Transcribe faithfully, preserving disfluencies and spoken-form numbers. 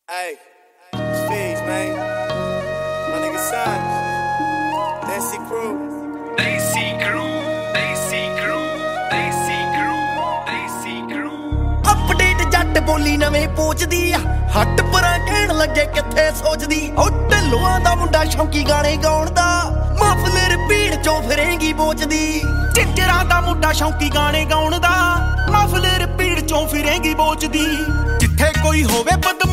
Hey, Speeds, man. My nigga Sons. Desi Crew. Desi Crew, Desi Crew, Desi Crew, Desi Crew. Update ਜੱਟ ਬੋਲੀ ਨਵੇਂ ਪੋਚਦੀ ਆ ਹੱਟ ਪਰਾਂ ਕਹਿਣ ਲੱਗੇ ਕਿੱਥੇ ਸੋਚਦੀ ਓ ਢਿੱਲੋਆਂ ਦਾ ਮੁੰਡਾ ਸ਼ੌਂਕੀ ਗਾਣੇ ਗਾਉਣ ਦਾ ਮਫਲਰ ਭੀੜ ਚੋਂ ਫਿਰੇਂਗੀ ਬੋਚਦੀ ਚਿੰਜਰਾਂ ਦਾ ਮੁੰਡਾ ਸ਼ੌਂਕੀ ਗਾਣੇ ਗਾਉਣ ਦਾ ਮਫਲਰ ਭੀੜ ਚੋਂ ਫਿਰੇਂਗੀ ਬੋਚਦੀ ਜਿੱਥੇ ਕੋਈ ਹੋਵੇ ਬਦਮਾਸ਼